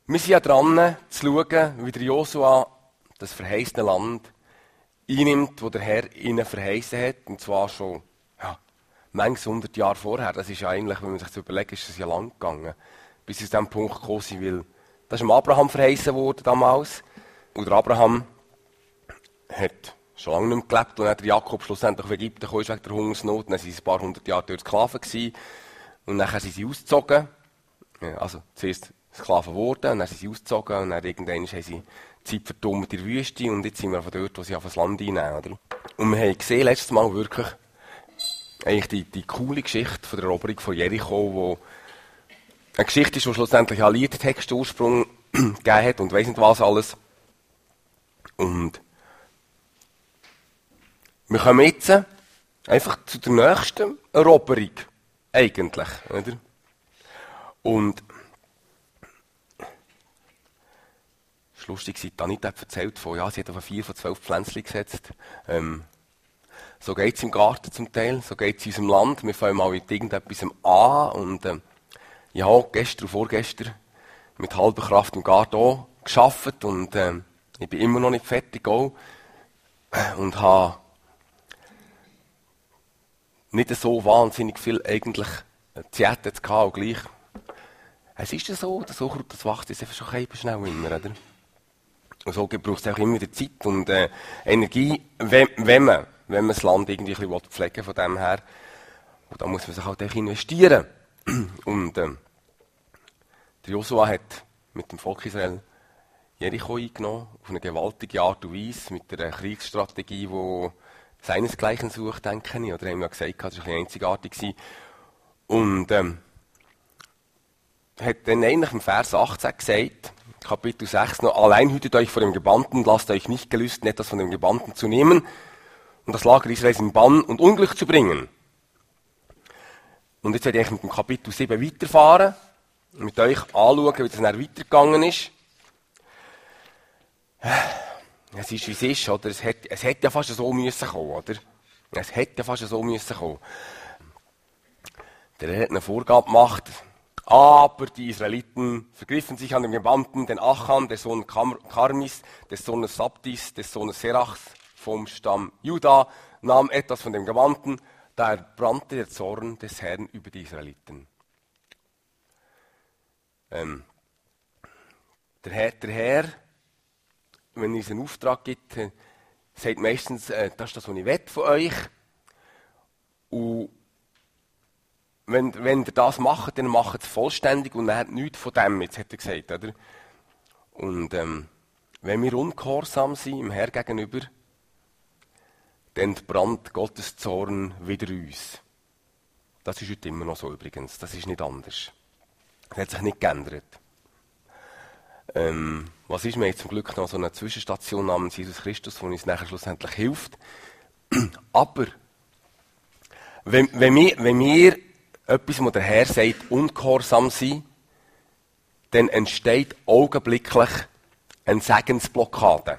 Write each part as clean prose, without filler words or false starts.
Wir sind ja dran, zu schauen, wie der Josua das verheißene Land einnimmt, das der Herr ihnen verheißen hat. Und zwar schon, manches 100 Jahre vorher. Das ist ja eigentlich, wenn man sich das überlegt, ist das ja lang gegangen, bis sie zu diesem Punkt gekommen sind, weil das ist dem Abraham verheißen worden damals. Und der Abraham hat schon lange nicht mehr gelebt. Und dann der Jakob schlussendlich auf Ägypten kam, wegen der Hungersnot. Dann waren sie ein paar 100 Jahre dort Sklaven gewesen. Und dann sind sie ausgezogen. Also zuerst Sklaven geworden, und dann sind sie ausgezogen. Und dann irgendwann haben sie Zeit verdummt in der Wüste. Und jetzt sind wir von dort, wo sie auf das Land einnehmen. Oder? Und wir haben gesehen, letztes Mal wirklich, eigentlich die coole Geschichte von der Eroberung von Jericho, wo eine Geschichte ist, die schlussendlich einen Liedtextursprung gegeben hat und weiss nicht was alles. Und wir kommen jetzt einfach zu der nächsten Eroberung, eigentlich. Oder? Und es ist lustig, sie hat Anita erzählt von, sie hat auf 4 von 12 Pflänzchen gesetzt. So geht es im Garten zum Teil, so geht es in unserem Land. Wir fangen mal mit irgendetwas an und gestern und vorgestern mit halber Kraft im Garten auch gearbeitet und ich bin immer noch nicht fertig auch und habe nicht so wahnsinnig viel eigentlich gehabt und gleich. Es ist ja so, das Unkraut, das wächst jetzt einfach schon schnell immer, oder? Und so braucht es auch immer wieder Zeit und Energie, wenn man das Land irgendwie ein bisschen pflegen will, von dem her. Und da muss man sich halt auch investieren. Und der Josua hat mit dem Volk Israel Jericho eingenommen, auf eine gewaltige Art und Weise, mit einer Kriegsstrategie, die seinesgleichen sucht, denke ich. Oder haben wir gesagt, das war ein bisschen einzigartig. Und hat dann eigentlich im Vers 18 gesagt, Kapitel 6 noch, allein hütet euch vor dem Gebannten, lasst euch nicht gelüsten, etwas von dem Gebannten zu nehmen und das Lager Israels in Bann und Unglück zu bringen. Und jetzt werde ich mit dem Kapitel 7 weiterfahren und mit euch anschauen, wie das dann weitergegangen ist. Es ist, wie es ist, oder? Es hätte ja fast so müssen kommen, oder? Es hätte ja fast so müssen kommen. Der Herr hat eine Vorgabe gemacht. Aber die Israeliten vergriffen sich an dem Gebannten, den Achan, des Sohnes Karmis, des Sohnes Sabtis, des Sohnes Serachs, vom Stamm Juda, nahm etwas von dem Gebannten, da brannte der Zorn des Herrn über die Israeliten. Der Herr, wenn er uns einen Auftrag gibt, sagt meistens, das ist das, was ich will von euch. Und wenn ihr das macht, dann macht es vollständig und er hat nichts von dem, jetzt hat er gesagt, oder? Und wenn wir ungehorsam sind im Herr gegenüber, dann brennt Gottes Zorn wieder uns. Das ist heute immer noch so übrigens, das ist nicht anders. Das hat sich nicht geändert. Was ist mir jetzt zum Glück noch so eine Zwischenstation namens Jesus Christus, die uns nachher schlussendlich hilft. Aber wenn wir etwas, was der Herr sagt, ungehorsam sein, dann entsteht augenblicklich eine Segensblockade.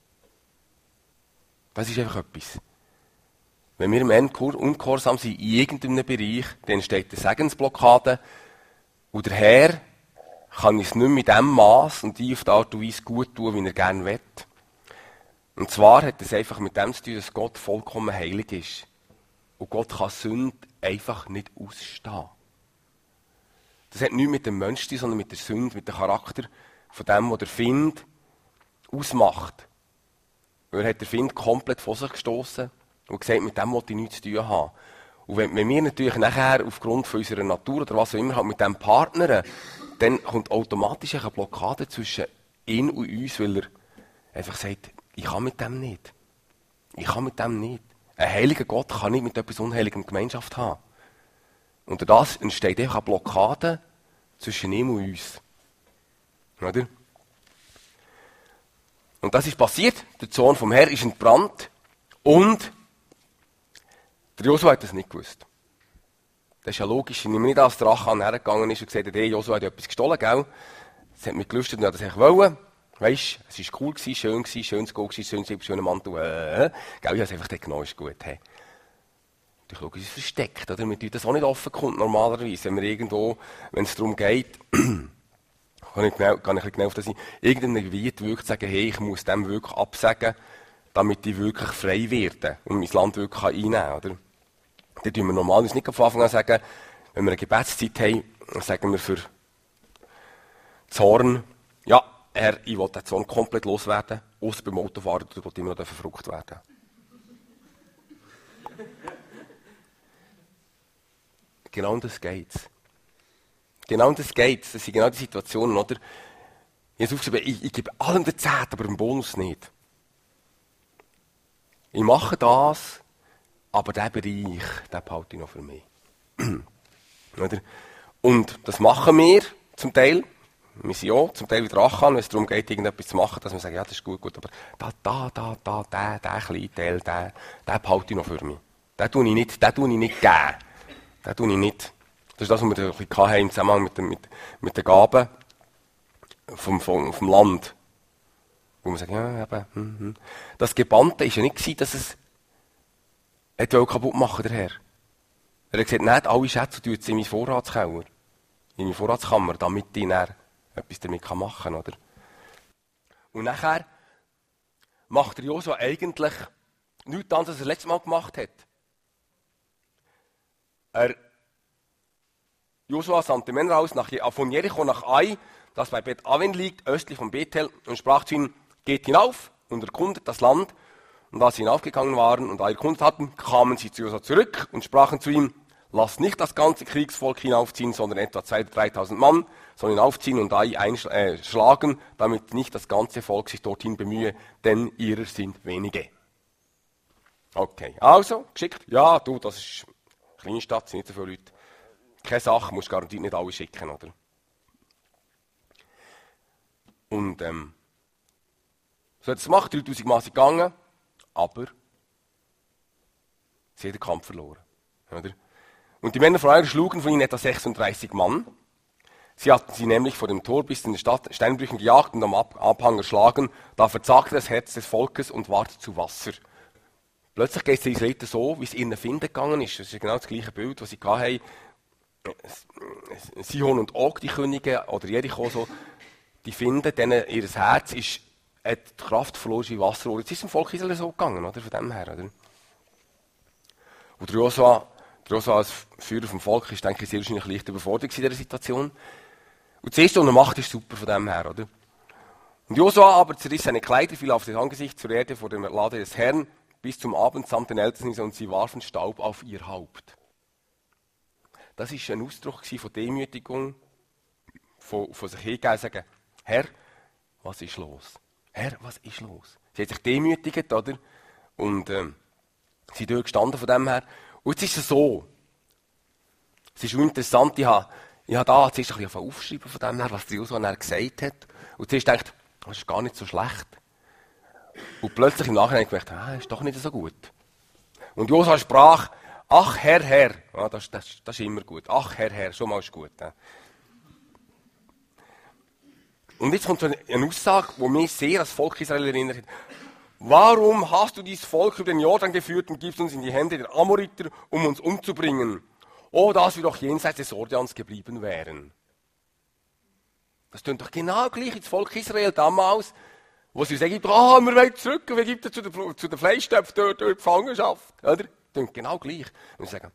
Das ist einfach etwas. Wenn wir im ungehorsam sind in irgendeinem Bereich, dann entsteht eine Segensblockade und der Herr kann uns nicht mit dem Maß und auf die Art und Weise gut tun, wie er gerne will. Und zwar hat es einfach mit dem zu tun, dass Gott vollkommen heilig ist. Und Gott kann Sünde einfach nicht ausstehen. Das hat nichts mit dem Menschen zu tun, sondern mit der Sünde, mit dem Charakter von dem, was der Find ausmacht. Weil er hat den Find komplett vor sich gestossen und gesagt, mit dem wollte ich nichts zu tun haben. Und wenn wir natürlich nachher aufgrund von unserer Natur oder was auch immer halt mit dem partnern, dann kommt automatisch eine Blockade zwischen ihm und uns, weil er einfach sagt, ich kann mit dem nicht. Ich kann mit dem nicht. Ein heiliger Gott kann nicht mit etwas Unheiligem Gemeinschaft haben. Und durch das entsteht einfach eine Blockade zwischen ihm und uns. Oder? Und das ist passiert. Der Zorn vom Herrn ist entbrannt. Und der Josua hat das nicht gewusst. Das ist ja logisch. Ich nehme nicht an, dass der Achan hergegangen ist und gesagt hat, hey, Josua hat etwas gestohlen, gell? Das hat mich gelüstet und hat das echt wollen. Weisst, es war cool, schön, schönes Gold, schöner Mantel, gell, ich habe es einfach genommen, ist gut, hey. Ich schaue, es ist versteckt, oder? Wir tun das auch nicht offen kommt, normalerweise, wenn wir irgendwo, wenn es darum geht, Kann ich genau auf das ein. Irgendeinem Gebiet wirklich sagen, hey, ich muss dem wirklich absagen, damit ich wirklich frei werde und mein Land wirklich einnehmen kann, oder? Da tun wir normalerweise nicht von Anfang an sagen, wenn wir eine Gebetszeit haben, sagen wir für Zorn, ja, Herr, ich will den Zorn komplett loswerden, ausser beim Autofahren, der will immer noch verfrucht werden. Genau um das geht's. Genau um das geht's. Das sind genau die Situationen, oder? Ich gebe allem den Zehnten, aber den Bonus nicht. Ich mache das, aber diesen Bereich, den behalte ich noch für mich. Oder? Und das machen wir zum Teil. Wir sind auch zum Teil wieder angekommen, wenn es darum geht, irgendetwas zu machen, dass wir sagen, ja, das ist gut, aber der kleine Teil, den behalte ich noch für mich. Den tue ich nicht geben. Den tue ich nicht. Das ist das, was wir ein bisschen hatten im Zusammenhang mit den Gaben vom Land. Wo man sagt, ja, eben, Das Gebannte war ja nicht, dass es kaputt machen der Herr. Er hat gesagt, nicht alle Schätze tun in meinen Vorratskeller, in meine Vorratskammer, damit ich dann etwas damit machen kann, oder? Und nachher macht der Josua eigentlich nichts anderes, als er das letzte Mal gemacht hat. Josua sandte Männer aus von Jericho nach Ai, das bei Bet Aven liegt, östlich von Bethel, und sprach zu ihnen, geht hinauf und erkundet das Land. Und als sie hinaufgegangen waren und erkundet hatten, kamen sie zu Josua zurück und sprachen zu ihm, lasst nicht das ganze Kriegsvolk hinaufziehen, sondern etwa 2.000 oder 3.000 Mann sollen hinaufziehen und Ai schlagen, damit nicht das ganze Volk sich dorthin bemühe, denn ihrer sind wenige. Okay, also, geschickt. Ja, du, das ist eine kleine Stadt, sind nicht so viele Leute. Keine Sache, musst garantiert nicht alle schicken, oder? Und, so hat es gemacht, 3.000 Mal sind gegangen, aber sie haben den Kampf verloren, oder? Und die Männer von Ai schlugen von ihnen etwa 36 Mann. Sie hatten sie nämlich vor dem Tor bis in die Stadt Steinbrüchen gejagt und am Abhang erschlagen. Da verzagte das Herz des Volkes und ward zu Wasser. Plötzlich geht es den Israeliten so, wie es ihnen finden gegangen ist. Das ist genau das gleiche Bild, das sie hatten. Sihon und Og, die Könige, oder Jericho, so, die finden, denen ihr Herz hat die Kraft verloren wie Wasser. Jetzt ist es dem Volk Israel so gegangen, oder? Von dem her, oder? Und der Josua als Führer vom Volk ist, denke ich, sehr wahrscheinlich leicht überfordert in dieser Situation. Und das Erste, was er macht, ist super von dem her, oder? Und Josua aber zerriss seine Kleider, fiel auf das Angesicht zur Erde vor dem Lade des Herrn bis zum Abend samt den Ältesten und sie warfen Staub auf ihr Haupt. Das ist ein Ausdruck von Demütigung, von sich hingeben und sagen, Herr, was ist los? Herr, was ist los? Sie hat sich demütigt, oder? Und sie sind gestanden von dem her. Und jetzt ist es so. Es ist schon interessant, ich habe da zuerst ein bisschen aufschreiben von dem her, was der Josua gesagt hat. Und zuerst gedacht, das ist gar nicht so schlecht. Und plötzlich im Nachhinein gedacht, ist doch nicht so gut. Und Josua sprach, ach Herr, Herr. Ja, das ist immer gut. Ach Herr, Herr, schon mal ist gut. Ja. Und jetzt kommt eine Aussage, die mich sehr als Volk Israel erinnert. Warum hast du dieses Volk über den Jordan geführt und gibst uns in die Hände der Amoriter, um uns umzubringen? Oh, dass wir doch jenseits des Jordans geblieben wären. Das tönt doch genau gleich ins Volk Israel damals, wo sie sagen, wir wollen zurück, und wir geben zu den Fleischtöpfen dort in Gefangenschaft. Oder? Das tönt genau gleich. Und sie sagen,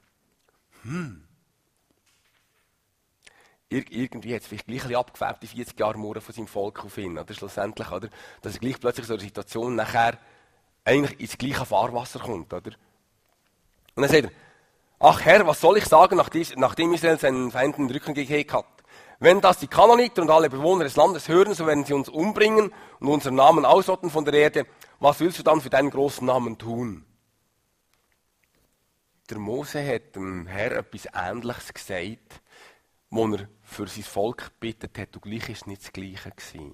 irgendwie hat es vielleicht gleich ein bisschen abgefärbt, die 40 Jahre Mauern von seinem Volk auf ihn, oder? Schlussendlich, oder? Dass er gleich plötzlich so eine Situation nachher eigentlich ins gleiche Fahrwasser kommt, oder? Und dann sagt er, ach Herr, was soll ich sagen, nachdem Israel seinen Feinden den Rücken gekehrt hat? Wenn das die Kananiter und alle Bewohner des Landes hören, so werden sie uns umbringen und unseren Namen ausrotten von der Erde. Was willst du dann für deinen großen Namen tun? Der Mose hat dem Herr etwas Ähnliches gesagt, wo er für sein Volk gebeten hat, und gleich war es nicht das Gleiche gewesen.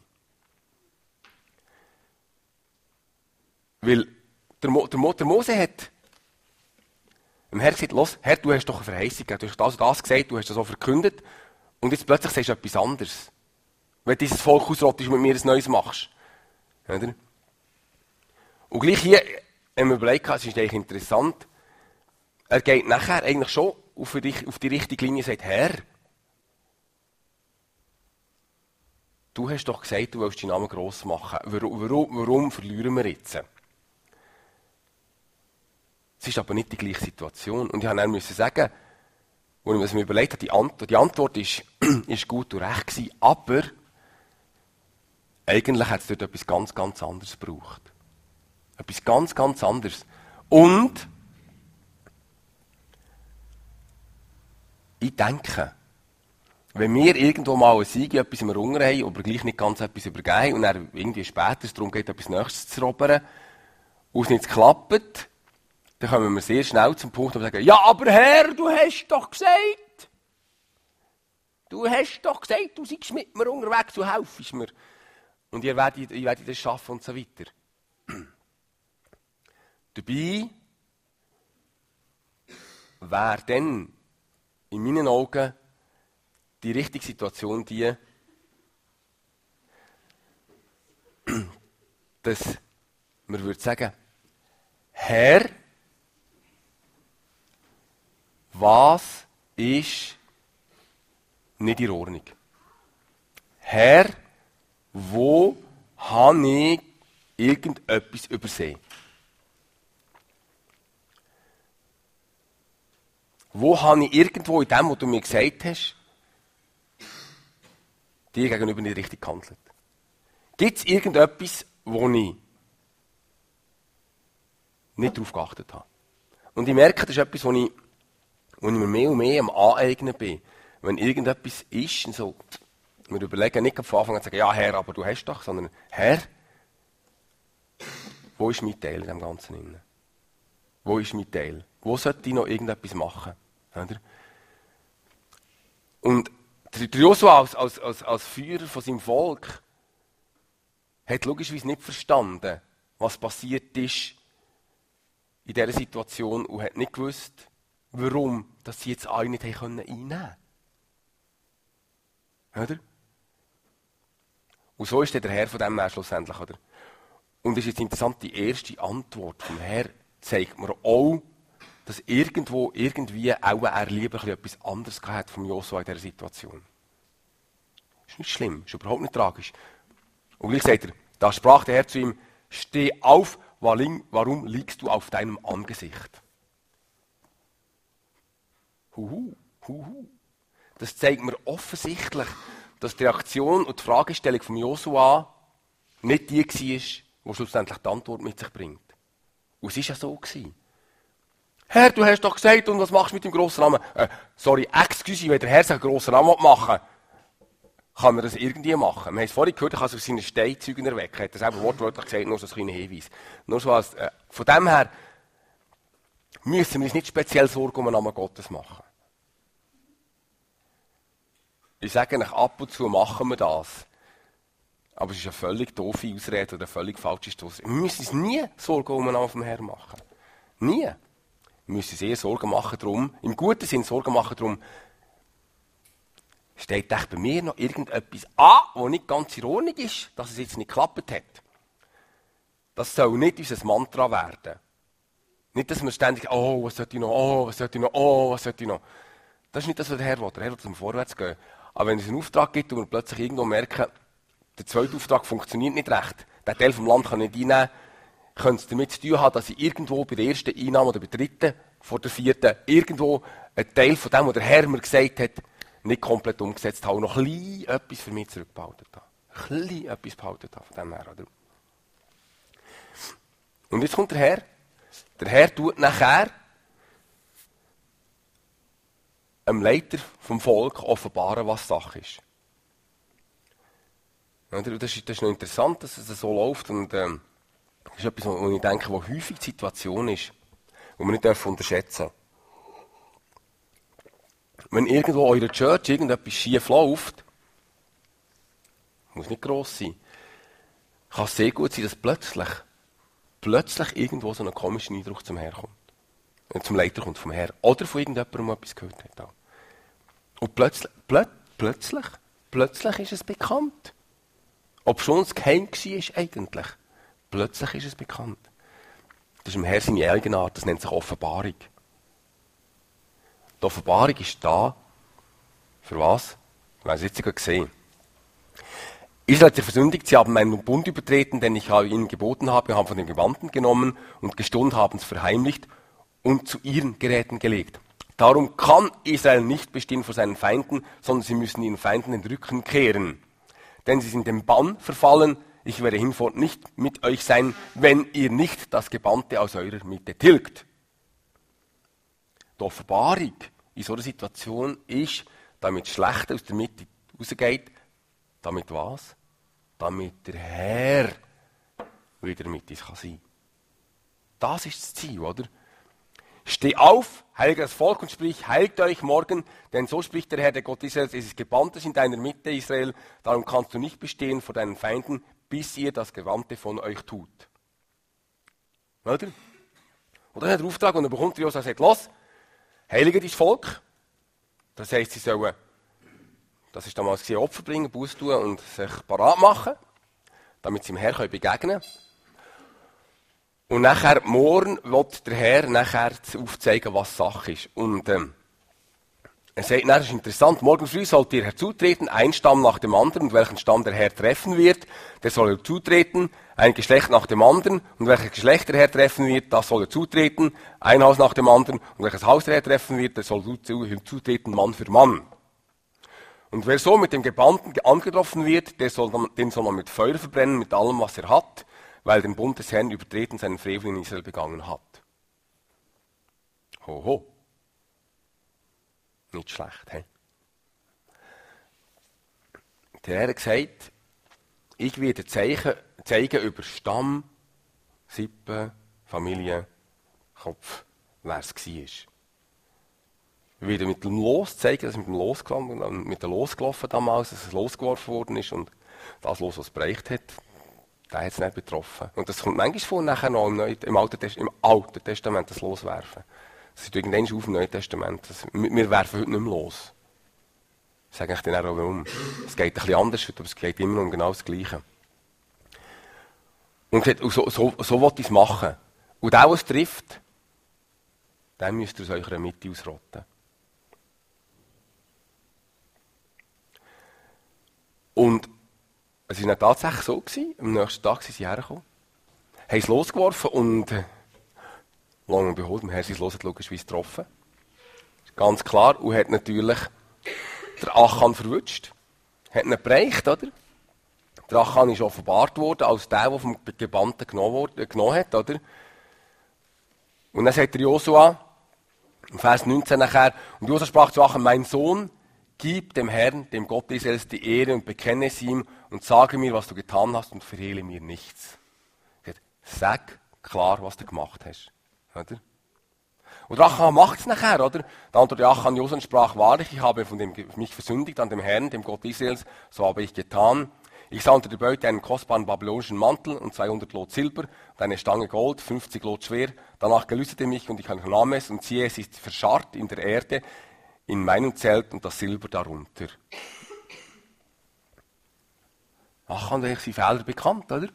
Weil der Mose hat dem Herr gesagt, los, Herr, du hast doch eine Verheißung gegeben, du hast das und das gesagt, du hast das so verkündet, und jetzt plötzlich sagst du etwas anderes. Wenn dieses Volk ausrottest und mit mir ein Neues machst. Oder? Und gleich hier haben wir überlegt, es ist eigentlich interessant, er geht nachher eigentlich schon auf die richtige Linie und sagt, Herr, du hast doch gesagt, du willst deinen Namen gross machen. Warum verlieren wir jetzt? Es ist aber nicht die gleiche Situation. Und ich musste dann sagen, als ich mir überlegt habe, die Antwort ist, ist gut und recht gewesen, aber eigentlich hat es dort etwas ganz, ganz anderes gebraucht. Etwas ganz, ganz anderes. Und ich denke, wenn wir irgendwo mal einen Sieg in etwas im Hunger haben, aber gleich nicht ganz etwas übergeben und dann irgendwie später es darum geht, etwas Nächstes zu robben, und es nicht klappt, dann kommen wir sehr schnell zum Punkt, wo wir sagen, ja, aber Herr, du hast doch gesagt, du seist mit mir unterwegs, du helfst mir. Und ich werde das schaffen und so weiter. Dabei wäre dann in meinen Augen die richtige Situation die, dass man würde sagen, Herr, was ist nicht in Ordnung? Herr, wo habe ich irgendetwas übersehen? Wo habe ich irgendwo in dem, was du mir gesagt hast, dir gegenüber nicht richtig gehandelt? Gibt es irgendetwas, wo ich nicht darauf geachtet habe? Und ich merke, das ist etwas, wo ich mir mehr und mehr am Aneignen bin. Wenn irgendetwas ist, und so, wir überlegen nicht von Anfang an zu sagen, ja Herr, aber du hast doch, sondern Herr, wo ist mein Teil in dem Ganzen? Wo ist mein Teil? Wo sollte ich noch irgendetwas machen? Oder? Und der Josua als Führer von seinem Volk hat logischerweise nicht verstanden, was passiert ist in dieser Situation und hat nicht gewusst, warum dass sie jetzt alle nicht einnehmen konnten. Oder? Und so ist der Herr von dem her schlussendlich. Oder? Und es ist jetzt interessant, die erste Antwort vom Herr zeigt mir auch, dass irgendwie auch er lieber etwas anderes gehabt vom Josua in dieser Situation. Ist nicht schlimm, ist überhaupt nicht tragisch. Und gleich sagt er, da sprach der Herr zu ihm, steh auf, warum liegst du auf deinem Angesicht? Das zeigt mir offensichtlich, dass die Reaktion und die Fragestellung von Josua nicht die war, die schlussendlich die Antwort mit sich bringt. Und es war ja so. Herr, du hast doch gesagt, und was machst du mit dem grossen Namen? Excuse, wenn der Herr sich einen grossen Namen machen kann er das irgendwie machen. Wir haben es vorhin gehört, er kann sich aus seinen Steinzeugen erwecken. Er hat das eben wortwörtlich gesagt, nur so ein kleiner Hinweis. Nur so als, von dem her müssen wir uns nicht speziell Sorgen um den Namen Gottes machen. Ich sage euch, ab und zu machen wir das. Aber es ist eine völlig doofe Ausrede oder eine völlig falsche Ausrede. Wir müssen uns nie Sorgen um den Namen vom Herrn machen. Nie. Wir müssen uns eher Sorgen machen darum, im guten Sinn Sorgen machen darum, steht echt bei mir noch irgendetwas an, was nicht ganz in Ordnung ist, dass es jetzt nicht geklappt hat. Das soll nicht unser Mantra werden. Nicht, dass wir ständig, oh, was sollte ich noch, oh, was sollte ich noch, oh, was sollte ich noch. Das ist nicht das, was der Herr will. Der Herr will, dass wir vorwärts gehen. Aber wenn es einen Auftrag gibt und wir plötzlich irgendwo merken, der zweite Auftrag funktioniert nicht recht, der Teil vom Land kann nicht einnehmen, könnte es damit zu tun haben, dass ich irgendwo bei der ersten Einnahme oder bei der dritten, vor der vierten, irgendwo einen Teil von dem, was der Herr mir gesagt hat, nicht komplett umgesetzt habe, noch ein bisschen etwas für mich zurückbehalten habe. Ein bisschen etwas behalten habe von dem her, oder? Und jetzt kommt der Herr. Der Herr tut nachher einem Leiter vom Volk offenbaren, was Sache ist. Das ist noch interessant, dass es so läuft. Und das ist etwas, wo ich denke, wo häufig die Situation ist, die wir nicht unterschätzen dürfen. Wenn irgendwo in eurer Church irgendetwas schief läuft, muss nicht gross sein, kann es sehr gut sein, dass plötzlich irgendwo so ein komischer Eindruck zum Herr kommt. Zum Leiter kommt vom Herr. Oder von irgendjemandem, der etwas gehört hat. Und plötzlich ist es bekannt. Ob schon es geheim war eigentlich. Plötzlich ist es bekannt. Das ist im Herr seine Eigenart, das nennt sich Offenbarung. Die Offenbarung ist da. Für was? Wir haben es jetzt gerade gesehen. Israel hat sich versündigt, sie haben meinen Bund übertreten, den ich ihnen geboten habe, haben von den Gewanden genommen und gestohlen, haben es verheimlicht und zu ihren Geräten gelegt. Darum kann Israel nicht bestehen vor seinen Feinden, sondern sie müssen ihren Feinden den Rücken kehren. Denn sie sind dem Bann verfallen, ich werde hinfort nicht mit euch sein, wenn ihr nicht das Gebannte aus eurer Mitte tilgt. Die Offenbarung in so einer Situation ist, damit das Schlechte aus der Mitte rausgeht, damit was? Damit der Herr wieder mit uns sein kann. Das ist das Ziel, oder? Steh auf, heilige das Volk und sprich, heiligt euch morgen, denn so spricht der Herr, der Gott Israels, es ist Gebanntes in deiner Mitte, Israel, darum kannst du nicht bestehen vor deinen Feinden, bis ihr das Gewandte von euch tut. Oder? Und dann hat er Auftrag und er bekommt Josua und sagt, los, heilige dein Volk. Das heisst, sie sollen, das ist damals Opfer bringen, Buß tun und sich parat machen, damit sie dem Herrn begegnen können. Und nachher, morgen wird der Herr nachher aufzeigen, was Sache ist. Und er sagt, das ist interessant, morgen früh sollt ihr herzutreten, ein Stamm nach dem anderen, und welchen Stamm der Herr treffen wird, der soll herzutreten, ein Geschlecht nach dem anderen, und welches Geschlecht der Herr treffen wird, das soll herzutreten, ein Haus nach dem anderen, und welches Haus der Herr treffen wird, der soll herzutreten, Mann für Mann. Und wer so mit dem Gebannten angetroffen wird, den soll man mit Feuer verbrennen, mit allem, was er hat, weil den Bund des Herrn übertreten, seinen Frevel in Israel begangen hat. Hoho. Nicht schlecht, he? Der Herr hat gesagt, ich werde zeigen über Stamm, Sippe, Familie, Kopf, wer es war. Ich werde mit dem Los zeigen, dass mit dem Los gelaufen damals, dass es losgeworfen worden ist und das Los, was es bereicht hat, der hat es nicht betroffen. Und das kommt manchmal vor, nachher noch im Alten Testament das Loswerfen. Das ist irgendwann auf im Neuen Testament. Wir werfen heute nicht mehr los. Ich sage euch dann auch warum. Es geht ein bisschen anders, aber es geht immer um genau das Gleiche. Und so will ich es machen. Und der, der es trifft, den müsst ihr aus eurer Mitte ausrotten. Und es war dann tatsächlich so gewesen, am nächsten Tag sind sie hergekommen, haben es losgeworfen und lang und behold, dem Herr sein Los hat logischerweise getroffen. Ganz klar, und hat natürlich der Achan verwünscht. Hat ihn bereicht, oder? Der Achan ist offenbart worden als der vom Gebannten genommen hat, oder? Und dann sagt der Josua, im Vers 19 nachher, und Josua sprach zu Achan, mein Sohn, gib dem Herrn, dem Gott Israels, die Ehre und bekenne es ihm und sage mir, was du getan hast und verhehle mir nichts. Sag klar, was du gemacht hast. Oder? Und Achan macht es nachher, oder? Da antwortete Achan Josua und sprach, wahrlich, ich habe mich versündigt an dem Herrn, dem Gott Israels, so habe ich getan. Ich sah unter der Beute einen kostbaren babylonischen Mantel und 200 Lot Silber und eine Stange Gold, 50 Lot schwer. Danach gelüstete mich und ich nahm es und siehe, es ist verscharrt in der Erde, in meinem Zelt und das Silber darunter. Achan hat seine Fehler bekannt, oder?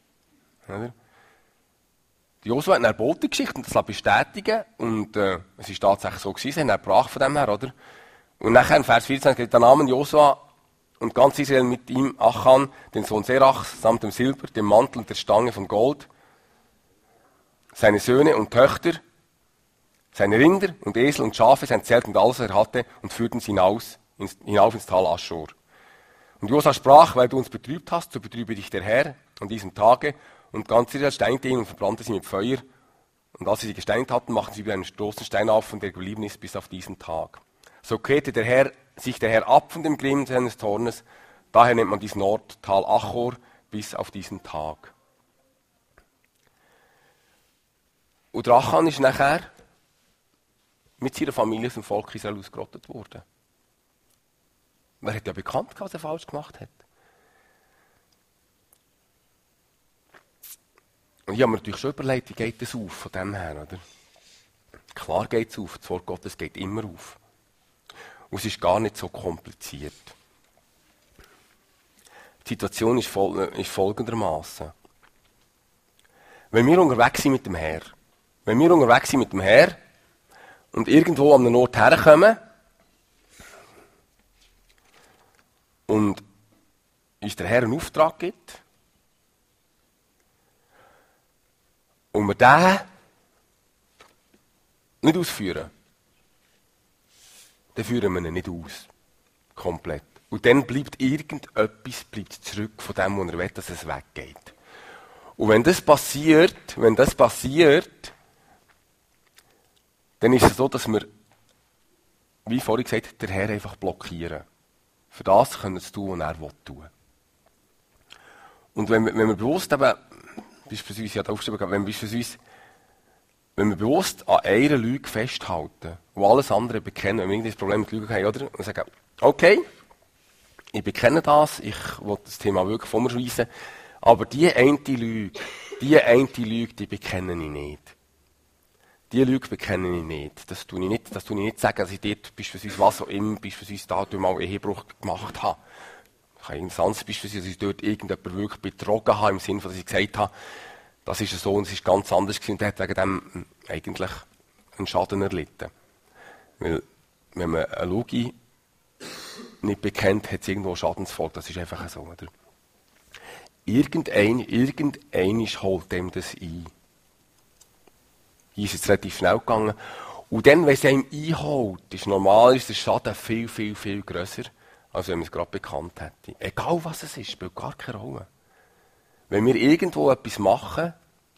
Josua hat eine Botengeschichte und das bestätigen und es ist tatsächlich so gewesen, er brach von dem her, oder? Und nachher in Vers 14 steht der Name Josua und ganz Israel mit ihm, Achan, den Sohn Serachs, samt dem Silber, dem Mantel und der Stange von Gold, seine Söhne und Töchter, seine Rinder und Esel und Schafe, sein Zelt und alles, was er hatte, und führten sie hinauf ins Tal Aschor. Und Josua sprach, weil du uns betrübt hast, so betrübe dich der Herr an diesem Tage. Und ganz Israel steinte ihn und verbrannte sie mit Feuer. Und als sie gesteint hatten, machten sie wieder einen großen Stein auf, und der geblieben ist bis auf diesen Tag. So kehrte sich der Herr ab von dem Grimm seines Zornes. Daher nennt man diesen Ort Tal Achor bis auf diesen Tag. Und Achan ist nachher mit seiner Familie aus dem Volk Israel ausgerottet worden. Er hat ja bekannt, was er falsch gemacht hat. Und ich habe mir natürlich schon überlegt, wie geht das auf von dem her, oder? Klar geht es auf, das Wort Gottes geht immer auf. Und es ist gar nicht so kompliziert. Die Situation ist folgendermaßen. Wenn wir unterwegs sind mit dem Herr, und irgendwo an einem Ort herkommen und uns der Herr einen Auftrag gibt und wir den nicht ausführen, dann führen wir ihn nicht aus. Komplett. Und dann bleibt irgendetwas zurück von dem, wo er will, dass es weggeht. Und wenn das passiert, dann ist es so, dass wir, wie vorhin gesagt, den Herr einfach blockieren. Für das können wir tun, was er tun will. Und wenn wir bewusst eben, beispielsweise, ich habe aufgeschrieben, wenn wir bewusst an einer Lüge festhalten und alles andere bekennen, wenn wir irgendwie das Problem mit Lügen haben, oder? Und sagen, okay, ich bekenne das, ich will das Thema wirklich von mir weisen, aber die eine Lüge, die bekenne ich nicht. Die Lüge bekenne ich nicht. Das tue ich nicht sagen, dass ich dort beispielsweise was auch immer, beispielsweise da mal Ehebruch gemacht habe. Ich habe irgendein anderes beispielsweise, dass ich dort irgendjemanden wirklich betrogen habe, im Sinne von, dass ich gesagt habe, das ist so und es ist ganz anders gewesen und der hat wegen dem eigentlich einen Schaden erlitten. Weil, wenn man eine Lüge nicht bekennt, hat es irgendwo Schadensfolge. Das ist einfach so, oder? Irgendein holt dem das ein. Hier ist es relativ schnell gegangen. Und dann, wenn es einem einholt, ist normal der Schaden viel, viel, viel grösser, als wenn man es gerade bekannt hätte. Egal was es ist, spielt gar keine Rolle. Wenn wir irgendwo etwas machen,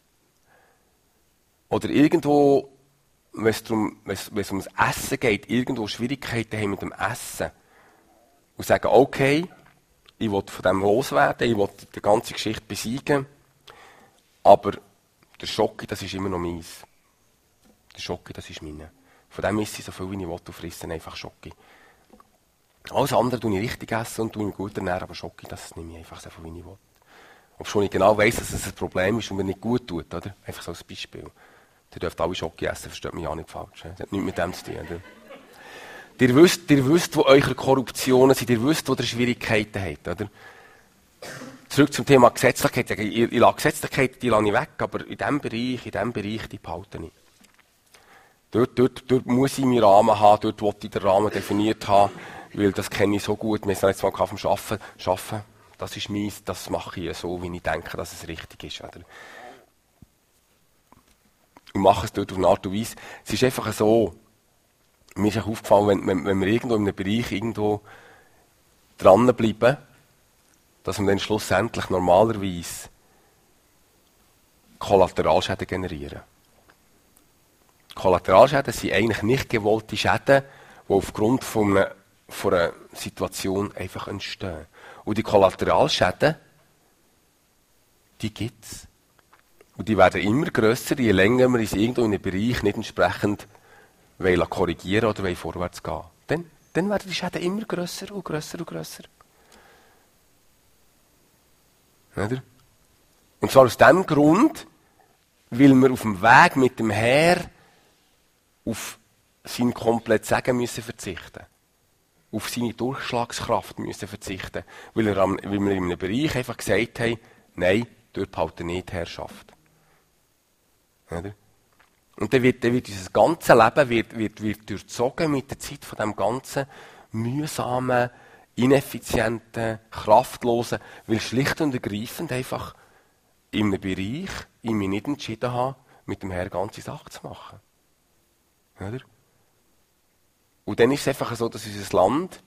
oder irgendwo, wenn es ums Essen geht, irgendwo Schwierigkeiten haben mit dem Essen, und sagen, okay, ich will von dem loswerden, ich will die ganze Geschichte besiegen, aber der Schocke, das ist immer noch meins. Der Schocke, das ist meine. Von dem esse ich so viel, wie ich will, und frisse einfach Schocke. Alles andere tue ich richtig essen und tue mich gut ernähren, aber Schocke, das nehme ich einfach so viel, wie ich will. Obwohl ich genau weiss, dass es ein Problem ist und mir nicht gut tut, oder? Einfach so als Beispiel. Ihr dürft alle Schocke essen, versteht mich auch nicht falsch. Das hat nichts mit dem zu tun, oder? Ihr wisst, wo eure Korruptionen sind, ihr wisst, wo ihr Schwierigkeiten habt, oder? Zurück zum Thema Gesetzlichkeit. Ich lasse Gesetzlichkeit, die lasse ich weg, aber in diesem Bereich, die behalte ich. Dort muss ich meinen Rahmen haben, dort will ich den Rahmen definiert haben, weil das kenne ich so gut. Wir haben es letztes Mal vom Arbeiten. Das ist meins, das mache ich so, wie ich denke, dass es richtig ist, oder? Und mache es dort auf eine Art und Weise. Es ist einfach so, mir ist auch aufgefallen, wenn wir irgendwo in einem Bereich irgendwo dranbleiben, dass wir dann schlussendlich normalerweise Kollateralschäden generieren. Kollateralschäden sind eigentlich nicht gewollte Schäden, die aufgrund von einer Situation einfach entstehen. Und die Kollateralschäden, die gibt es. Und die werden immer grösser, je länger wir uns irgendwo in einem Bereich nicht entsprechend korrigieren oder vorwärts gehen. Dann werden die Schäden immer grösser und grösser und grösser. Oder? Und zwar aus dem Grund, weil wir auf dem Weg mit dem Herr auf sein komplettes Segen müssen verzichten. Auf seine Durchschlagskraft müssen verzichten. Weil wir in einem Bereich einfach gesagt haben, nein, dort behalten nicht die Herrschaft. Oder? Und dann wird unser ganzes Leben wird durchzogen mit der Zeit von dem ganzen mühsamen, ineffizienten, kraftlosen, weil schlicht und ergreifend einfach in einem Bereich ich mich nicht entschieden habe, mit dem Herrn ganze Sache zu machen. Oder? Und dann ist es einfach so, dass unser Land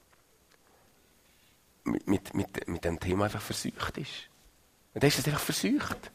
mit dem Thema einfach verseucht ist. Und dann ist es einfach verseucht.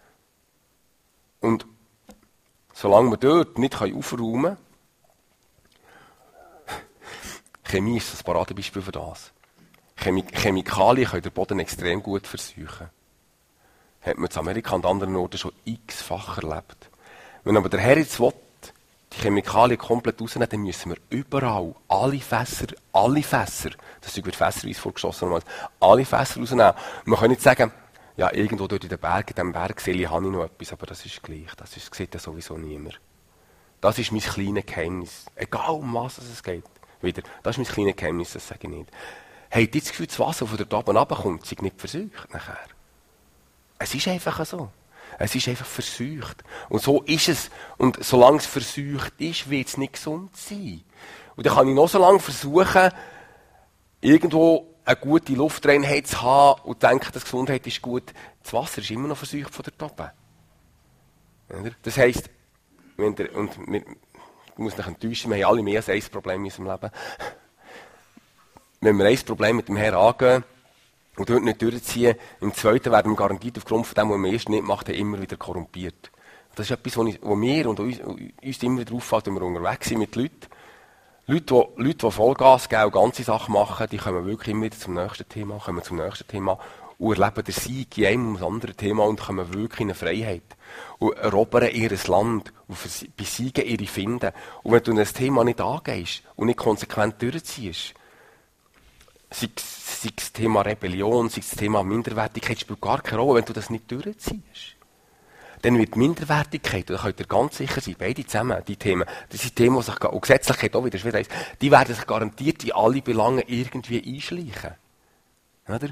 Und solange wir dort nicht aufräumen können, Chemie ist das Paradebeispiel für das. Chemikalien können den Boden extrem gut verseuchen. Hat man in Amerika und anderen Orten schon x-fach erlebt. Wenn aber der Herr jetzt will, die Chemikalien komplett rausnehmen, dann müssen wir überall alle Fässer, das wird fässerweise vorgeschossen, alle Fässer rausnehmen. Man kann nicht sagen, ja, irgendwo dort in den Bergen, in diesem Bergseele habe ich noch etwas, aber das ist gleich, das sieht ja sowieso niemand. Das ist mein kleines Geheimnis. Egal um was es geht. Wieder, das ist mein kleines Geheimnis, das sage ich nicht. Habt ihr das Gefühl, das Wasser, das von dort oben runterkommt, sei nicht verseucht nachher? Es ist einfach so. Es ist einfach verseucht. Und so ist es. Und solange es verseucht ist, wird es nicht gesund sein. Und dann kann ich noch so lange versuchen, irgendwo eine gute Luftreinheit zu haben und denken, dass Gesundheit ist gut, das Wasser ist immer noch verseucht von dort oben. Das heisst, ich muss mich enttäuschen, wir haben alle mehr als ein Problem in unserem Leben. Wenn wir ein Problem mit dem Herrn angehen und dort nicht durchziehen, im zweiten werden wir garantiert aufgrund von dem, was wir erst nicht gemacht haben, immer wieder korrumpiert. Das ist etwas, wo mir und uns immer wieder auffällt, wenn wir unterwegs sind mit Leuten. Leute, die Vollgas geben und ganze Sachen machen, die kommen wirklich immer wieder zum nächsten Thema und erleben den Sieg in einem und anderen Thema und kommen wirklich in eine Freiheit. Und erobern ihr Land und besiegen ihre Finden. Und wenn du das Thema nicht angehst und nicht konsequent durchziehst, sei es das Thema Rebellion, sei es das Thema Minderwertigkeit, spielt gar keine Rolle, wenn du das nicht durchziehst. Dann wird Minderwertigkeit, da könnt ihr ganz sicher sein, beide zusammen, die Themen, das sind Themen, die sich, und Gesetzlichkeit auch wieder, schwierig, die werden sich garantiert in alle Belange irgendwie einschleichen. Oder?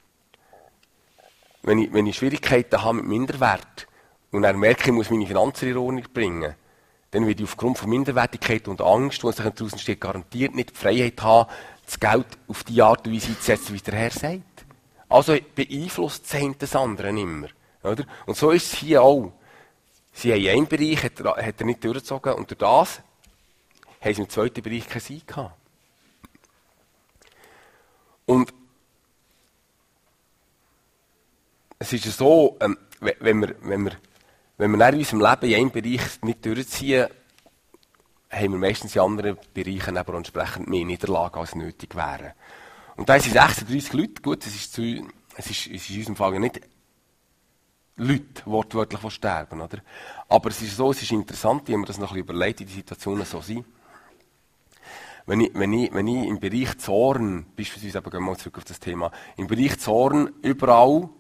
Wenn ich Schwierigkeiten habe mit Minderwert und dann merke, ich muss meine Finanzen in Ordnung bringen, dann werde ich aufgrund von Minderwertigkeit und Angst, die sich daraus entsteht, garantiert nicht die Freiheit haben, das Geld auf die Art und Weise einzusetzen, wie der Herr sagt. Also beeinflusst das eine das andere immer. Oder? Und so ist es hier auch. Sie haben in einem Bereich, hat er nicht durchgezogen, und durch das haben sie im zweiten Bereich keinen Sieg gehabt. Und es ist ja so, wenn wir in unserem Leben in einem Bereich nicht durchziehen, haben wir meistens in anderen Bereichen aber entsprechend mehr Niederlagen als nötig wären. Und da sind 36 Leute, gut, es ist in unserem Fall ja nicht Leute wortwörtlich, die sterben, oder? Aber es ist so, es ist interessant, wenn man das noch ein bisschen überlegt, wie die Situationen so sind. Wenn ich im Bereich Zorn, beispielsweise, aber gehen wir mal zurück auf das Thema, im Bereich Zorn überall,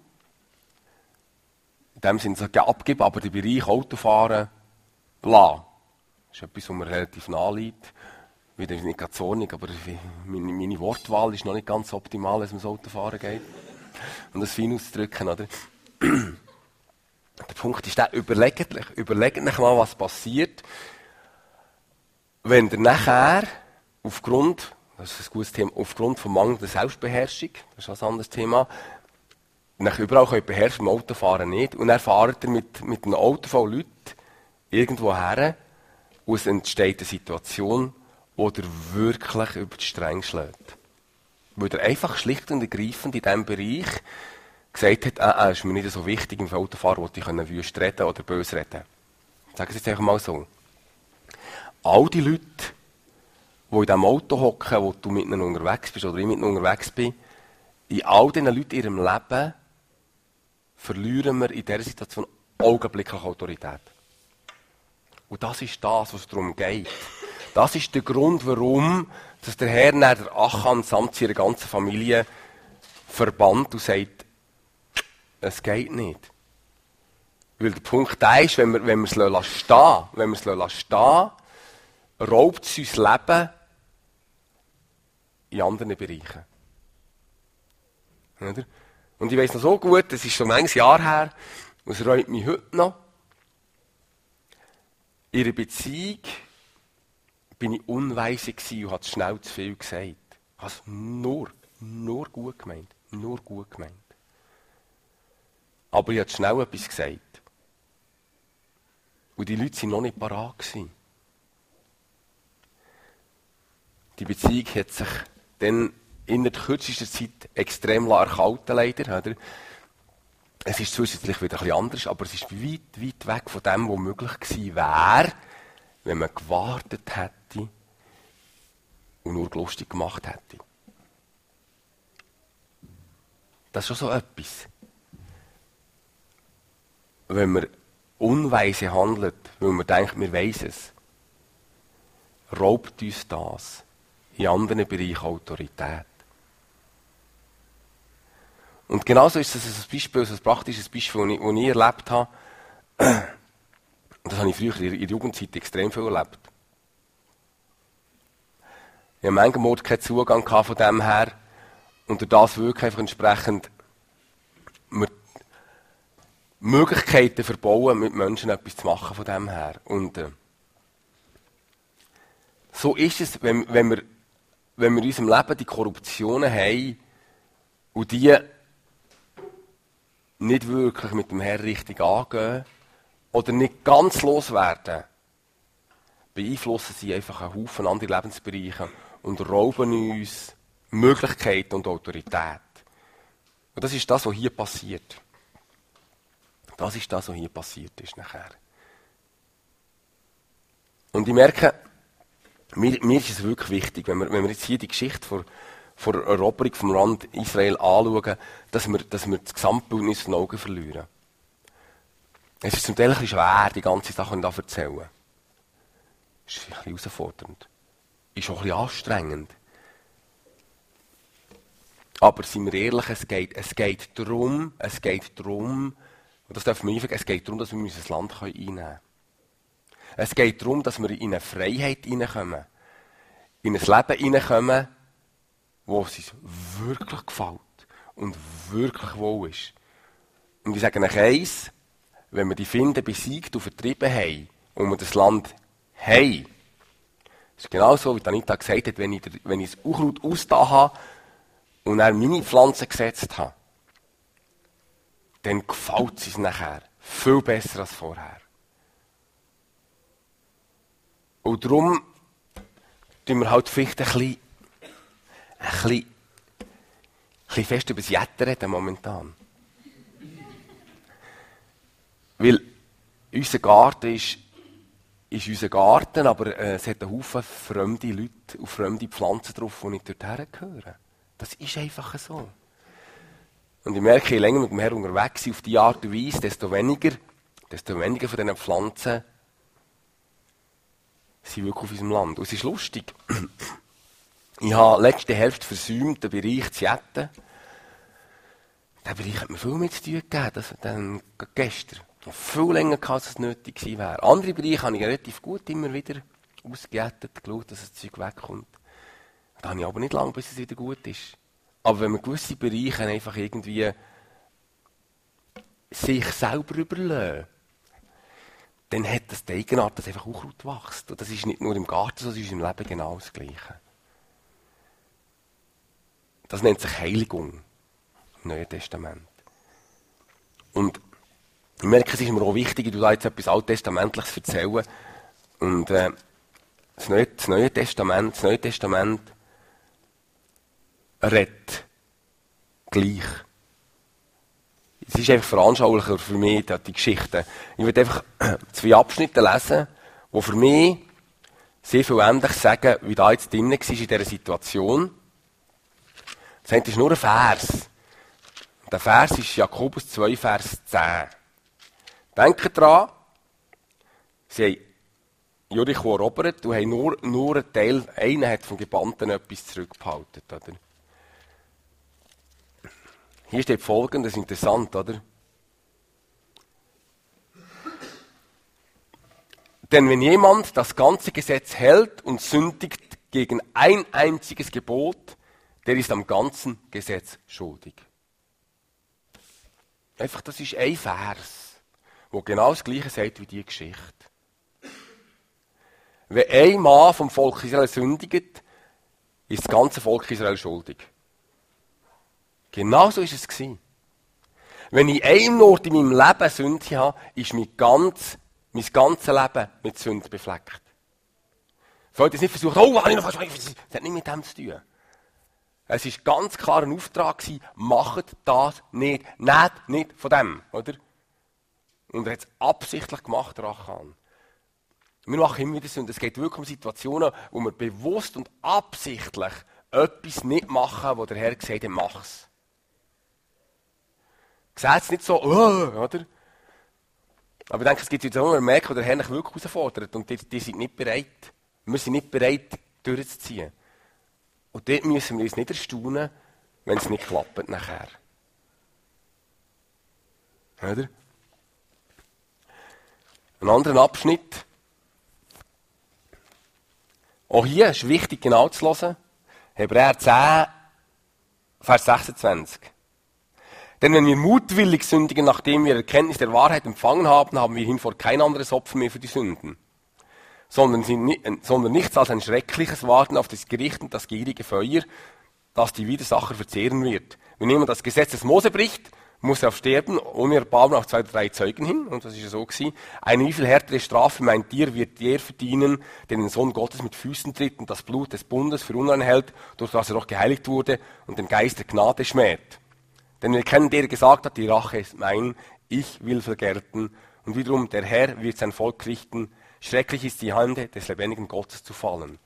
in dem Sinne abgeben, aber den Bereich Autofahren lassen. Das ist etwas, was mir relativ nahe liegt. Ich bin nicht ganz zornig, aber meine Wortwahl ist noch nicht ganz optimal, wenn es ums Autofahren geht. Und das fein auszudrücken, oder? Der Punkt ist der, überlegt euch mal, was passiert, wenn ihr nachher aufgrund von mangelnder Selbstbeherrschung, das ist ein anderes Thema, nach überall könnt beherrschen, im Autofahren nicht, und dann fahrt ihr mit einem Auto voll Leuten irgendwo her, und es entsteht eine Situation, wo ihr wirklich über die Stränge schlägt. Weil ihr einfach schlicht und ergreifend in diesem Bereich gesagt hat, ist mir nicht so wichtig, im Autofahren wollte ich wüst reden oder böse reden. Ich sage es jetzt einfach mal so. All die Leute, die in diesem Auto hocken, wo du mit ihnen unterwegs bist oder ich mit ihnen unterwegs bin, in all diesen Leuten in ihrem Leben verlieren wir in dieser Situation augenblicklich Autorität. Und das ist das, was es darum geht. Das ist der Grund, warum dass der Herr der Achan samt seiner ganzen Familie verbannt und sagt, es geht nicht. Weil der Punkt da ist, wenn wir es stehen, raubt es uns Leben in anderen Bereichen. Oder? Und ich weiss noch so gut, das ist schon manches Jahr her, und es reut mich heute noch. In einer Beziehung bin ich unweise gewesen und habe schnell zu viel gesagt. Ich habe es nur gut gemeint. Nur gut gemeint. Aber ich habe schnell etwas gesagt. Und die Leute waren noch nicht parat gewesen. Die Beziehung hat sich dann innerhalb kürzester Zeit extrem erkalten, leider. Oder? Es ist zusätzlich wieder ein bisschen anders, aber es ist weit, weit weg von dem, was möglich gewesen wäre, wenn man gewartet hätte und nur lustig gemacht hätte. Das ist schon so etwas. Wenn man unweise handelt, weil man denkt, wir weiss es, raubt uns das in anderen Bereichen Autorität. Und genauso ist es ein Beispiel, ein praktisches Beispiel, das ich erlebt habe. Und das habe ich früher in der Jugendzeit extrem viel erlebt. Ich habe manchmal keinen Zugang von dem her und durch das wirklich einfach entsprechend Möglichkeiten verbauen, mit Menschen etwas zu machen von dem her. Und so ist es, wenn wir in unserem Leben die Korruptionen haben, und die nicht wirklich mit dem Herrn richtig angehen oder nicht ganz loswerden, beeinflussen sie einfach einen Haufen andere Lebensbereiche und rauben uns Möglichkeiten und Autorität. Und das ist das, was hier passiert. Das ist das, was hier passiert ist nachher. Und ich merke, mir ist es wirklich wichtig, wenn wir jetzt hier die Geschichte vor der Eroberung vom Land Israel anschauen, dass wir das Gesamtbild nicht aus den Augen verlieren. Es ist zum Teil ein bisschen schwer, die ganze Sache zu erzählen. Es ist ein bisschen herausfordernd. Ist auch ein bisschen anstrengend. Aber seien wir ehrlich, es geht darum, und das dürfen wir nicht vergessen, es geht darum, dass wir unser Land einnehmen können. Es geht darum, dass wir in eine Freiheit hineinkommen. In ein Leben hineinkommen, wo es uns wirklich gefällt und wirklich wohl ist. Und ich sage euch eins, wenn wir die Finden besiegt und vertrieben haben und wir das Land haben, es ist genau so, wie Anita gesagt hat, wenn ich das Unkraut ausgetan habe und dann meine Pflanzen gesetzt habe, dann gefällt es uns nachher viel besser als vorher. Und darum tun wir halt vielleicht ein bisschen fest über das Jetten reden momentan. Weil unser Garten ist unser Garten, aber es hat einen Haufen fremde Leute und fremde Pflanzen drauf, die nicht dorthin gehören. Das ist einfach so. Und ich merke, je länger mit dem Herrn unterwegs sind auf diese Art und Weise, desto weniger von diesen Pflanzen sind wirklich auf unserem Land. Und es ist lustig. Ich habe letzte Hälfte versäumt, den Bereich zu jetten. Der Bereich hat mir viel mehr zu tun gegeben, dann gestern. Noch viel länger gehabt, als es nötig gewesen wäre. Andere Bereiche habe ich relativ gut immer wieder ausgejettet, geschaut, dass das Zeug wegkommt. Da habe ich aber nicht lange, bis es wieder gut ist. Aber wenn man gewisse Bereiche einfach irgendwie sich selber überlassen, dann hat das die Eigenart, dass einfach Unkraut wächst. Und das ist nicht nur im Garten so, das ist im Leben genau das Gleiche. Das nennt sich Heiligung im Neuen Testament. Und ich merke, es ist mir auch wichtig, ich da jetzt etwas Alttestamentliches erzählen. Und das Neue Testament redet gleich. Es ist einfach veranschaulicher für mich, die Geschichte. Ich werde einfach 2 Abschnitte lesen, die für mich sehr viel ähnlich sagen, wie da jetzt drin war in dieser Situation. Das eine ist nur ein Vers. Der Vers ist Jakobus 2, Vers 10. Denkt dran, sie haben Jericho erobert und haben nur einen Teil, einer hat vom Gebannten etwas zurückgehalten, oder? Hier steht Folgendes, interessant, oder? Denn wenn jemand das ganze Gesetz hält und sündigt gegen ein einziges Gebot, der ist am ganzen Gesetz schuldig. Einfach, das ist ein Vers, der genau das Gleiche sagt wie die Geschichte. Wenn ein Mann vom Volk Israel sündigt, ist das ganze Volk Israel schuldig. Genau so war es. Wenn ich einen Ort in meinem Leben Sünde habe, ist mein ganzes Leben mit Sünde befleckt. Ich wollte jetzt nicht versuchen, habe ich noch was? Das hat nicht mit dem zu tun. Es war ganz klar ein Auftrag, macht das nicht. Nehmt nicht von dem, oder? Und er hat es absichtlich gemacht, Rachan. Wir machen immer wieder Sünde. Es geht wirklich um Situationen, wo wir bewusst und absichtlich etwas nicht machen, wo der Herr gesagt hat, mach's. Seht es nicht so, oder? Aber ich denke, es gibt Situationen, wo wir merken, wo der Herr mich wirklich herausfordert und die sind nicht bereit. Wir sind nicht bereit, durchzuziehen. Und dort müssen wir uns nicht erstaunen, wenn es nicht klappt nachher. Oder? Ein anderer Abschnitt. Auch hier ist wichtig, genau zu hören. Hebräer 10, Vers 26. Denn wenn wir mutwillig sündigen, nachdem wir Erkenntnis der Wahrheit empfangen haben, haben wir hinvor kein anderes Opfer mehr für die Sünden. Sondern nichts als ein schreckliches Warten auf das Gericht und das gierige Feuer, das die Widersacher verzehren wird. Wenn jemand das Gesetz des Mose bricht, muss er auf sterben, ohne Erbarmen auf 2 oder 3 Zeugen hin. Und das ist ja so gewesen. Eine wie viel härtere Strafe für ein Tier wird der verdienen, der den Sohn Gottes mit Füßen tritt und das Blut des Bundes für unrein hält, durch das er doch geheiligt wurde und den Geist der Gnade schmäht. Denn wir kennen, der gesagt hat, die Rache ist mein, ich will vergelten. Und wiederum, der Herr wird sein Volk richten. Schrecklich ist die Hand des lebendigen Gottes zu fallen.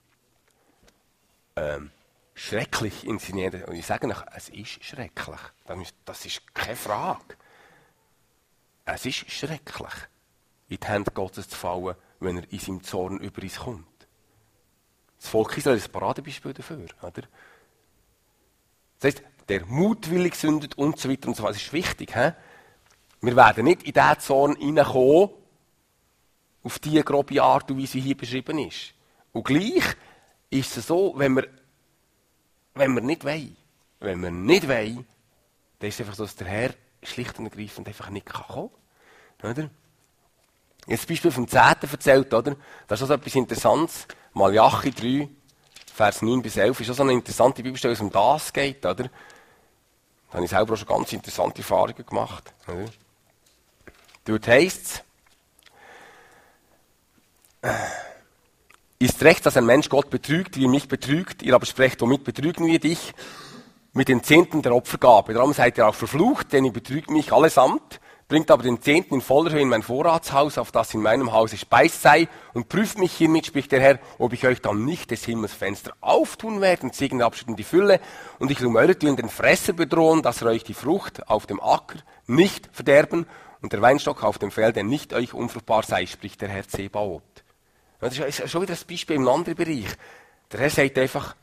Schrecklich inszeniert. Und ich sage euch, es ist schrecklich. Das ist keine Frage. Es ist schrecklich, in die Hände Gottes zu fallen, wenn er in seinem Zorn über uns kommt. Das Volk Israel ist ein Paradebeispiel dafür. Oder? Das heisst, der mutwillig sündet und so weiter und so weiter. Das ist wichtig. He? Wir werden nicht in diesen Zorn hineinkommen, auf die grobe Art und Weise, wie hier beschrieben ist. Und gleich ist es so, wenn wir nicht wollen, dann ist es einfach so, dass der Herr schlicht und ergreifend einfach nicht kommen kann. Oder? Jetzt das Beispiel vom 10. erzählt, oder? Das ist also etwas Interessantes. Malachi 3, Vers 9 bis 11, ist auch so eine interessante Bibelstelle, wo es um das geht, oder? Da habe ich selber auch schon ganz interessante Erfahrungen gemacht. Oder? Dort heisst es, ist recht, dass ein Mensch Gott betrügt, wie er mich betrügt, ihr aber sprecht, womit betrügen wir dich? Mit den Zehnten der Opfergabe. Darum seid ihr auch verflucht, denn ihr betrügt mich allesamt, bringt aber den Zehnten in voller Höhe in mein Vorratshaus, auf das in meinem Hause Speis sei, und prüft mich hiermit, spricht der Herr, ob ich euch dann nicht des Himmels Fenster auftun werde und Segen abschütten die Fülle, und ich will um euretwillen den Fresser bedrohen, dass er euch die Frucht auf dem Acker nicht verderben und der Weinstock auf dem Felde nicht euch unfruchtbar sei, spricht der Herr Zebaoth. Das ist schon wieder ein Beispiel im anderen Bereich. Der Herr sagt einfach,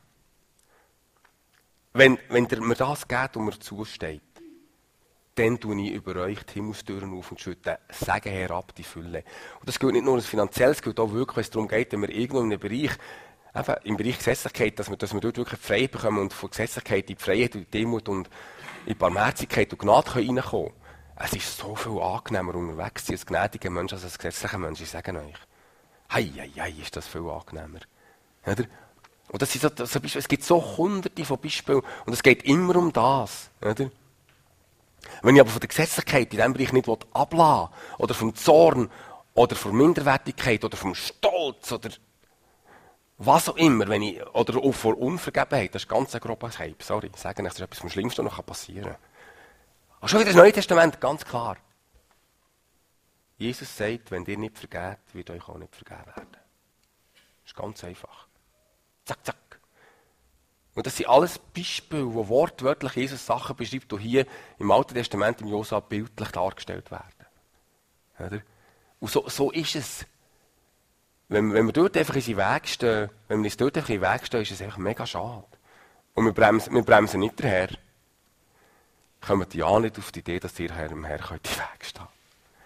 wenn mir das geht und mir zusteht, dann tue ich über euch die Himmelstüren auf und schütte Segen herab, die Fülle. Und das gilt nicht nur als finanziell, es gilt auch wirklich, wenn es darum geht, wenn wir irgendwo in einem Bereich, eben im Bereich Gesetzlichkeit, dass wir dort wirklich Freiheit bekommen und von Gesetzlichkeit in die Freiheit und die Demut und in die Barmherzigkeit und Gnade reinkommen können. Es ist so viel angenehmer unterwegs zu sein als gnädiger Mensch als als gesetzlicher Mensch, ich sage euch. Hei, ist das viel angenehmer. Oder? Und das ist so Beispiele, es gibt so hunderte von Beispielen und es geht immer um das. Oder? Wenn ich aber von der Gesetzlichkeit in diesem Bereich nicht ablassen will, oder vom Zorn, oder von Minderwertigkeit, oder vom Stolz, oder was auch immer, oder auch vor Unvergebenheit, das ist ganz ein grober Hype, sorry, ich sage euch, das ist etwas vom Schlimmsten, was noch passieren kann. Aber schon wieder das Neue Testament, ganz klar. Jesus sagt, wenn ihr nicht vergebt, wird euch auch nicht vergeben werden. Das ist ganz einfach. Zack, zack. Und das sind alles Beispiele, wo wortwörtlich Jesus Sachen beschreibt, die hier im Alten Testament, im Josua, bildlich dargestellt werden. Oder? Und so ist es. Wenn wir dort einfach in den Weg stehen, ist es einfach mega schade. Und wir bremsen nicht daher. Kommt ja nicht auf die Idee, dass ihr dem Herrn in den Weg stehen könnt.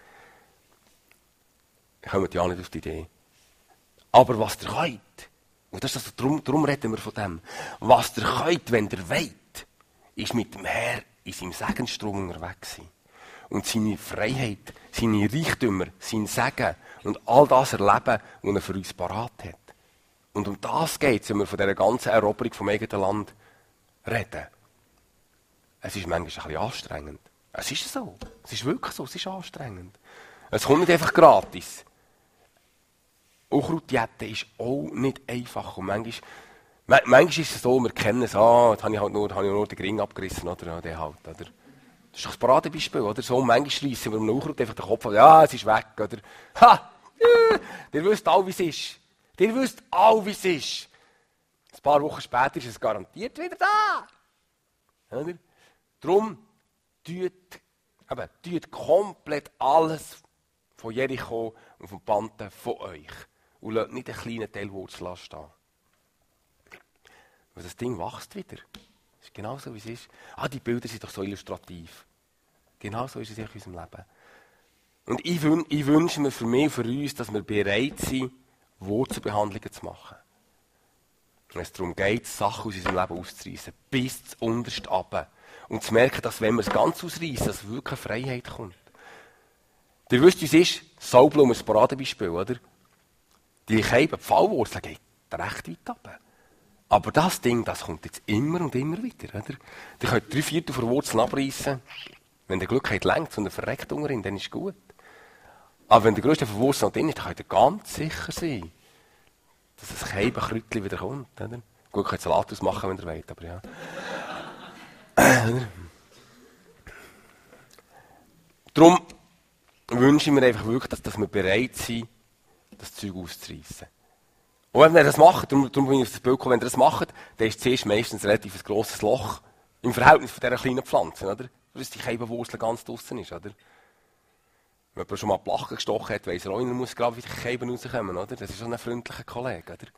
Kommt ja nicht auf die Idee. Aber was ihr könnt, und das ist also, darum reden wir von dem, was ihr könnt, wenn ihr wollt, ist mit dem Herrn in seinem Segensstrom unterwegs sein. Und seine Freiheit, seine Reichtümer, sein Segen und all das erleben, was er für uns parat hat. Und um das geht es, wenn wir von dieser ganzen Eroberung vom eigenen Land reden. Es ist manchmal ein bisschen anstrengend. Es ist so. Es ist wirklich so. Es ist anstrengend. Es kommt nicht einfach gratis. Unkrautjäten ist auch nicht einfach. Und manchmal ist es so, wir kennen es, jetzt habe ich nur den Ring abgerissen, oder? Ja, der halt, oder? Das ist doch das Paradebeispiel, oder? So, manchmal schreissen wir um Unkraut einfach den Kopf an, ja, es ist weg, oder? Ha! Ihr wisst all, wie es ist. Ihr wisst all, wie es ist. Ein paar Wochen später ist es garantiert wieder da. Oder? Darum, tut komplett alles von Jericho und vom Panten von euch. Und lasst nicht einen kleinen Teil Wurzel stehen. Weil das Ding wächst wieder. Das ist genau so, wie es ist. Die Bilder sind doch so illustrativ. Genau so ist es in unserem Leben. Und ich wünsche mir für mich und für uns, dass wir bereit sind, Wurzelbehandlungen zu machen. Wenn es darum geht, Sachen aus unserem Leben auszureissen, bis zu unterst runter. Und zu merken, dass wenn wir es ganz ausreissen, dass wirklich Freiheit kommt. Ihr wisst, wie es ist, Saublumen ist ein Paradebeispiel, oder? Die Fallwurzel geht recht weit runter. Aber das Ding, das kommt jetzt immer und immer wieder, oder? Ihr könnt 3/4 von Wurzeln abreißen. Wenn der Glück hat, längt und er verreckt unten, dann ist es gut. Aber wenn der grösste von Wurzeln drin ist, dann könnt ihr ganz sicher sein, dass ein Keibenkräutchen wieder kommt, oder? Gut, ihr könnt Salat ausmachen, wenn ihr wollt, aber ja. Darum wünsche ich mir einfach wirklich, dass wir bereit sind, das Zeug auszureissen. Und wenn wir das machen, darum bin ich auf das Bild gekommen, wenn ihr das macht, dann ist zuerst meistens ein relativ grosses Loch im Verhältnis von dieser kleinen Pflanze, oder? Dass die Keibenwurzel ganz draussen ist, oder? Wenn jemand schon mal Plachen gestochen hat, weiss er auch, er muss gerade wieder Keiben rauskommen, oder? Das ist schon ein freundlicher Kollege, oder?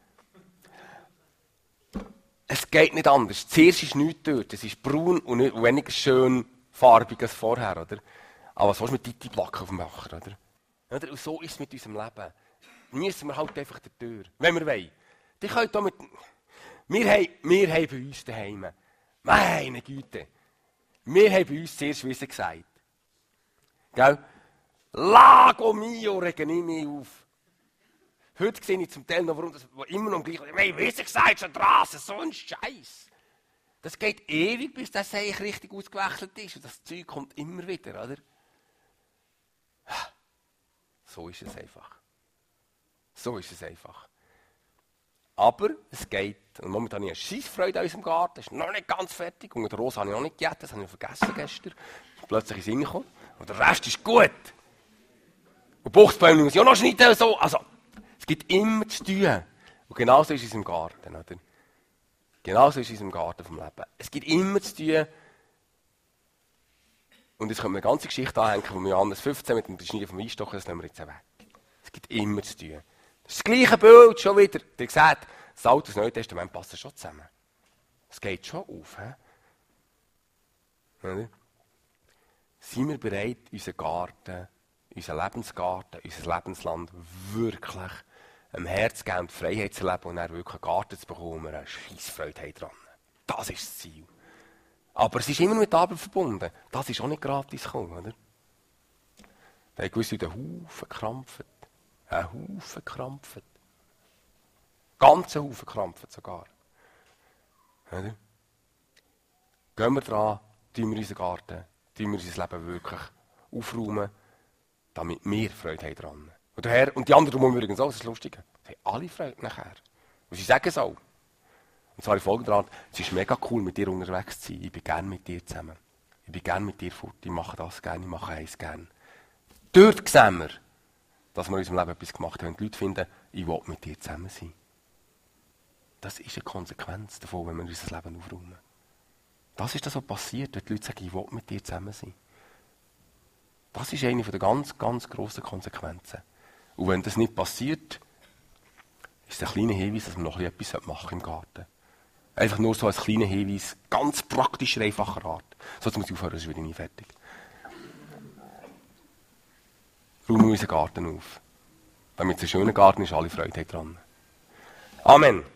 Es geht nicht anders. Zuerst ist nichts dort. Es ist braun und nicht weniger schön farbig als vorher, oder? Aber was willst du mit Titi-Placken auf dem Acker, oder? Und so ist es mit unserem Leben. Müssen wir halt einfach der Tür, wenn wir wollen. Die könnt hier mit... Wir haben bei uns daheim, meine Güte, wir haben bei uns zuerst Wissen gesagt. Gell? Lago mio, rege ich mich auf. Heute sehe ich zum Teil noch, warum das immer noch gleich... Hey, Wissen gesagt, schon draussen, so ein Scheiß. Das geht ewig, bis das eigentlich richtig ausgewechselt ist. Und das Zeug kommt immer wieder, oder? So ist es einfach. So ist es einfach. Aber es geht. Und momentan habe ich eine Scheissfreude an unserem Garten. Das ist noch nicht ganz fertig. Und die Rose habe ich noch nicht gegessen. Das habe ich vergessen gestern. Ist plötzlich in den Sinn gekommen. Und der Rest ist gut. Und Buchsbäume muss ich auch noch schneiden. So. Also, es gibt immer zu tun. Und genauso ist es im Garten. Oder? Genauso ist es im Garten vom Leben. Es gibt immer zu tun. Und jetzt können wir eine ganze Geschichte anhängen von Johannes 15 mit dem Schneiden vom Weinstock. Das nehmen wir jetzt weg. Es gibt immer zu tun. Das gleiche Bild schon wieder. Ihr seht, das Alte und das Neue Testament passen schon zusammen. Es geht schon auf. He? Sind wir bereit, unseren Garten, unseren Lebensgarten, unser Lebensland wirklich am Herz zu geben und Freiheit zu leben und dann wirklich einen Garten zu bekommen, wo wir eine Scheissfreude dran haben? Das ist das Ziel. Aber es ist immer mit Arbeit verbunden. Das ist auch nicht gratis gekommen, oder? Da haben gewisse den Haufen gekrampft. Ein Haufen gekrampft. Ganze Haufen gekrampft sogar. Oder? Gehen wir dran, tun wir unseren Garten, tun wir unser Leben wirklich aufräumen, damit wir Freude haben dran. Und der Herr, und die anderen drumherum übrigens auch, das ist lustig. Sie haben alle Freude nachher. Und sie sagen es auch. Und zwar in folgender Art: Es ist mega cool, mit dir unterwegs zu sein. Ich bin gerne mit dir zusammen. Ich bin gerne mit dir fort. Ich mache das gerne, ich mache eins gerne. Dort sehen wir, dass wir in unserem Leben etwas gemacht haben. Und die Leute finden, ich will mit dir zusammen sein. Das ist eine Konsequenz davon, wenn wir unser Leben aufräumen. Das ist das, was passiert, wenn die Leute sagen, ich will mit dir zusammen sein. Das ist eine der ganz, ganz grossen Konsequenzen. Und wenn das nicht passiert, ist es ein kleiner Hinweis, dass wir noch etwas machen im Garten. Einfach nur so als kleiner Hinweis, ganz praktischer, einfacher Art. So, jetzt muss ich aufhören, sonst bin ich nie fertig. Räumen wir unseren Garten auf. Damit es ein schöner Garten ist, alle Freude dran. Amen.